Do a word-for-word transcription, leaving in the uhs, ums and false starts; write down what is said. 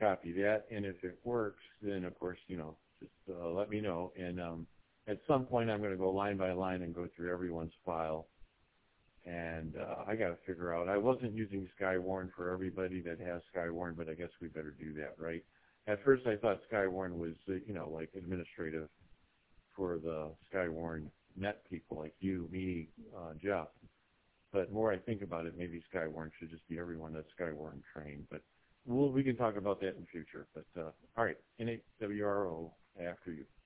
copy that, and if it works, then of course, you know, just uh, let me know. And um, at some point, I'm going to go line by line and go through everyone's file. And uh, I got to figure out. I wasn't using Skywarn for everybody that has Skywarn, but I guess we better do that, right? At first, I thought Skywarn was, uh, you know, like administrative for the Skywarn net people like you, me, uh, Jeff. But more I think about it, maybe Skywarn should just be everyone that's Skywarn trained. But we'll, we can talk about that in the future. But uh, all right, N eight W R O after you.